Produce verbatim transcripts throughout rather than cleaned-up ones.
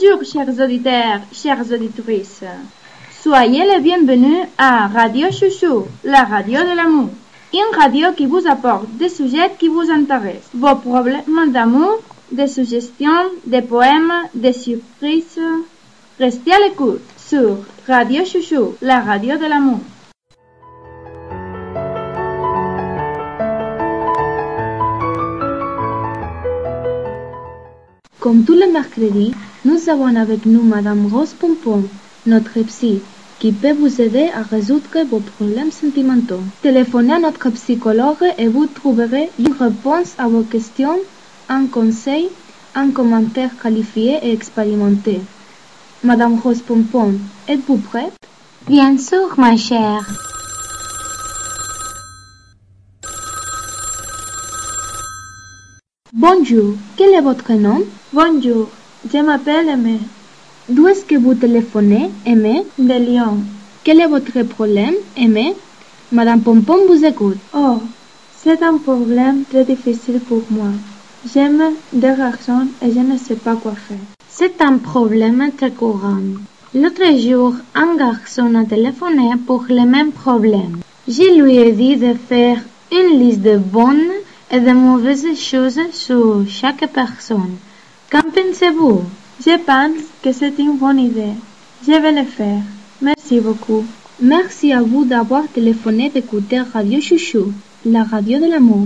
Bonjour, chers auditeurs, chères auditrices. Soyez les bienvenus à Radio Chouchou, la radio de l'amour. Une radio qui vous apporte des sujets qui vous intéressent. Vos problèmes d'amour, des suggestions, des poèmes, des surprises. Restez à l'écoute sur Radio Chouchou, la radio de l'amour. Comme tous les mercredis, nous avons avec nous Madame Rose Pompon, notre psy, qui peut vous aider à résoudre vos problèmes sentimentaux. Téléphonez à notre psychologue et vous trouverez une réponse à vos questions, un conseil, un commentaire qualifié et expérimenté. Madame Rose Pompon, êtes-vous prête? Bien sûr, ma chère. Bonjour, quel est votre nom? Bonjour, je m'appelle Aimé. D'où est-ce que vous téléphonez, Aimé? De Lyon. Quel est votre problème, Aimé? Madame Pompon vous écoute. Oh, c'est un problème très difficile pour moi. J'aime des garçons et je ne sais pas quoi faire. C'est un problème très courant. L'autre jour, un garçon a téléphoné pour le même problème. Je lui ai dit de faire une liste de bonnes et de mauvaises choses sur chaque personne. Qu'en pensez-vous? Je pense que c'est une bonne idée. Je vais le faire. Merci beaucoup. Merci à vous d'avoir téléphoné d'écouter Radio Chouchou, la radio de l'amour.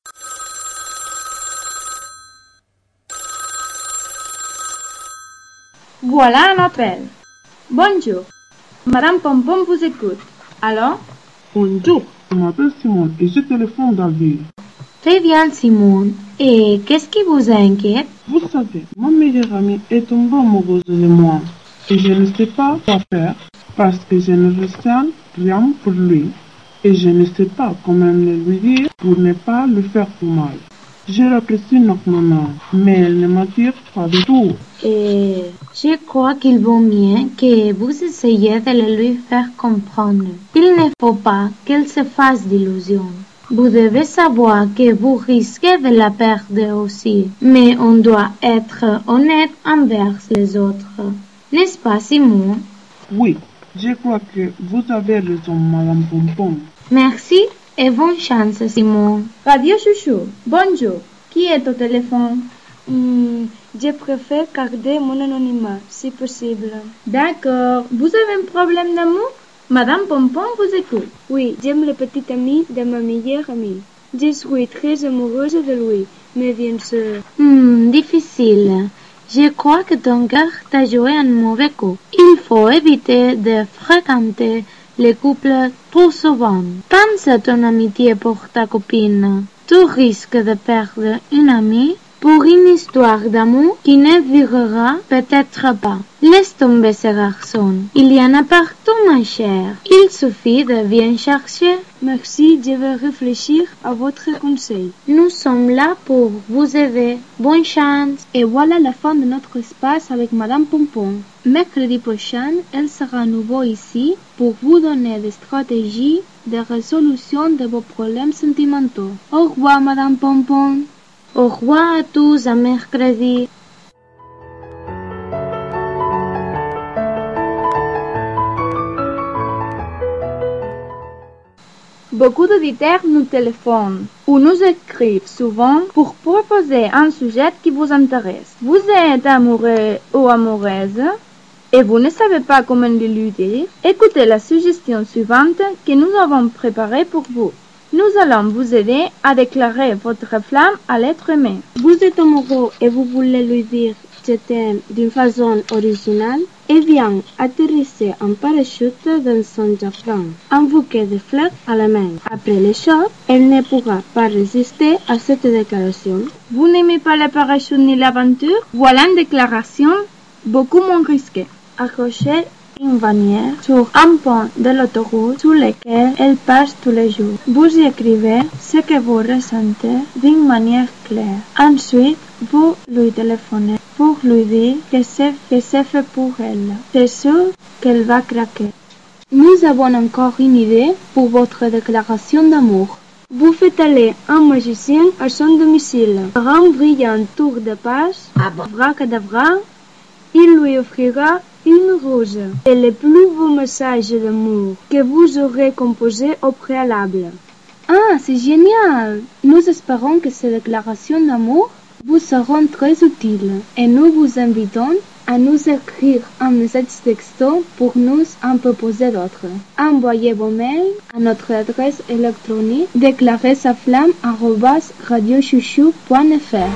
Voilà un appel. Bonjour. Madame Pompon vous écoute. Allô? Bonjour, je m'appelle Simon et je téléphone David. Très bien, Simon. Et qu'est-ce qui vous inquiète? Vous savez, ma meilleure amie est tombée amoureuse de moi et je ne sais pas quoi faire parce que je ne ressens rien pour lui et je ne sais pas comment le lui dire pour ne pas le faire du mal. Je l'apprécie énormément, mais elle ne m'attire pas du tout. Et je crois qu'il vaut mieux que vous essayiez de le lui faire comprendre. Il ne faut pas qu'elle se fasse d'illusions. Vous devez savoir que vous risquez de la perdre aussi, mais on doit être honnête envers les autres. N'est-ce pas, Simon? Oui, je crois que vous avez raison, Madame Pompon. Merci et bonne chance, Simon. Radio Chouchou, bonjour. Qui est au téléphone? Hmm, je préfère garder mon anonymat, si possible. D'accord. Vous avez un problème d'amour? Madame Pompon vous écoute. Oui, j'aime le petit ami de ma meilleure amie. Je suis très amoureuse de lui, mais bien sûr... Hmm, difficile. Je crois que ton cœur t'a joué un mauvais coup. Il faut éviter de fréquenter les couples trop souvent. Pense à ton amitié pour ta copine. Tu risques de perdre une amie pour une histoire d'amour qui ne durera peut-être pas. Laisse tomber ce garçon. Il y en a partout, ma chère. Il suffit de bien chercher. Merci, je vais réfléchir à votre conseil. Nous sommes là pour vous aider. Bonne chance. Et voilà la fin de notre espace avec Madame Pompon. Mercredi prochain, elle sera à nouveau ici pour vous donner des stratégies de résolution de vos problèmes sentimentaux. Au revoir, Madame Pompon. Au revoir à tous, à mercredi. Beaucoup d'auditeurs nous téléphonent ou nous écrivent souvent pour proposer un sujet qui vous intéresse. Vous êtes amoureux ou amoureuse et vous ne savez pas comment le lui dire? Écoutez la suggestion suivante que nous avons préparée pour vous. Nous allons vous aider à déclarer votre flamme à l'être aimé. Vous êtes amoureux et vous voulez lui dire « je t'aime » d'une façon originale? Eh bien, atterrissez en parachute dans son jardin, un bouquet de fleurs à la main. Après le choc, elle ne pourra pas résister à cette déclaration. Vous n'aimez pas le parachute ni l'aventure? Voilà une déclaration beaucoup moins risquée. Accrochez une bannière sur un pont de l'autoroute sur lequel elle passe tous les jours. Vous y écrivez ce que vous ressentez d'une manière claire. Ensuite, vous lui téléphonez pour lui dire que c'est, que c'est fait pour elle. C'est sûr qu'elle va craquer. Nous avons encore une idée pour votre déclaration d'amour. Vous faites aller un magicien à son domicile. Par un brillant tour de passe, abracadabra, il lui offrira une rose et le plus beau message d'amour que vous aurez composé au préalable. Ah, c'est génial! Nous espérons que ces déclarations d'amour vous seront très utiles et nous vous invitons à nous écrire un message texto pour nous en proposer d'autres. Envoyez vos mails à notre adresse électronique déclarer sa flamme arobase radio chouchou point f r.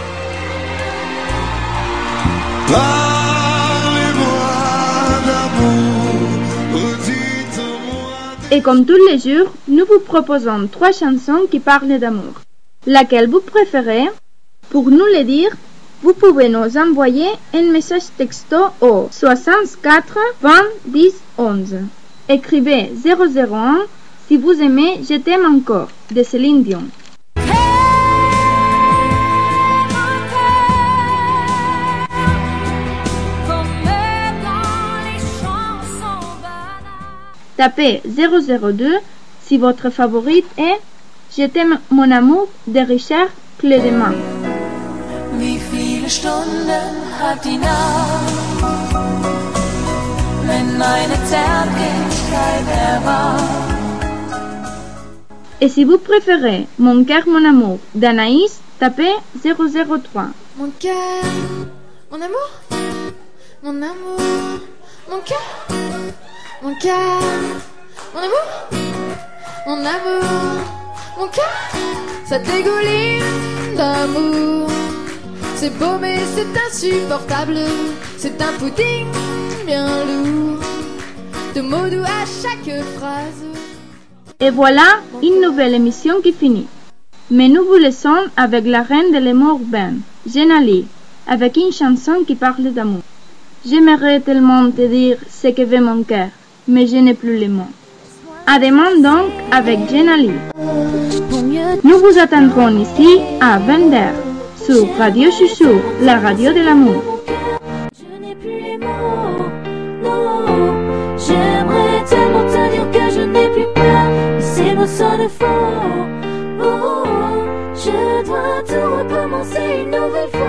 Et comme tous les jours, nous vous proposons trois chansons qui parlent d'amour. Laquelle vous préférez? Pour nous le dire, vous pouvez nous envoyer un message texto au soixante-quatre vingt dix onze. Écrivez zéro zéro un si vous aimez Je t'aime encore de Céline Dion. Tapez zéro zéro deux si votre favorite est Je t'aime mon amour de Richard Clédemans. Wie viele Stunden hat die Nacht, wenn meine Zärtlichkeit erwacht? Et si vous préférez Mon cœur, mon amour d'Anaïs, tapez zéro zéro trois. Mon cœur, mon amour, mon amour, mon cœur, mon cœur, mon amour, mon amour, mon cœur, ça dégouline d'amour. C'est beau mais c'est insupportable, c'est un pudding bien lourd, de mots doux à chaque phrase. Et voilà une nouvelle émission qui finit. Mais nous vous laissons avec la reine de l'amour urbain, Jenali, avec une chanson qui parle d'amour. J'aimerais tellement te dire ce que veut mon cœur, mais je n'ai plus les mots. À demain donc avec Jenali. Nous vous attendrons ici à vingt heures sur Radio Chouchou, la radio de l'amour. Je n'ai plus les mots, non. J'aimerais tellement te dire que je n'ai plus peur, mais ces mots sonnent faux. Oh, je dois tout recommencer une nouvelle fois.